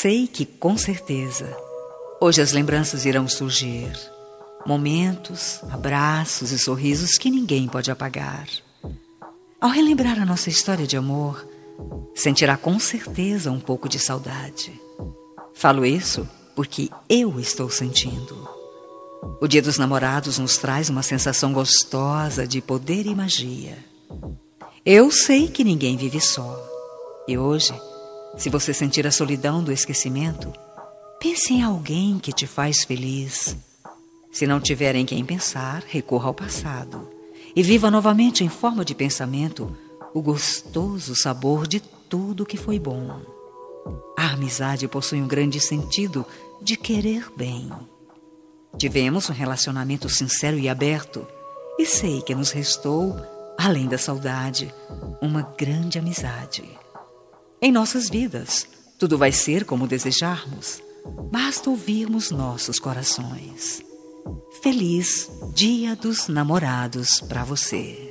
sei que, com certeza, hoje as lembranças irão surgir. Momentos, abraços e sorrisos que ninguém pode apagar. Ao relembrar a nossa história de amor, sentirá com certeza um pouco de saudade. Falo isso porque eu estou sentindo. O Dia dos Namorados nos traz uma sensação gostosa de poder e magia. Eu sei que ninguém vive só. E hoje, se você sentir a solidão do esquecimento, pense em alguém que te faz feliz. Se não tiver em quem pensar, recorra ao passado e viva novamente em forma de pensamento o gostoso sabor de tudo que foi bom. A amizade possui um grande sentido de querer bem. Tivemos um relacionamento sincero e aberto e sei que nos restou, além da saudade, uma grande amizade. Em nossas vidas, tudo vai ser como desejarmos. Basta ouvirmos nossos corações. Feliz Dia dos Namorados para você.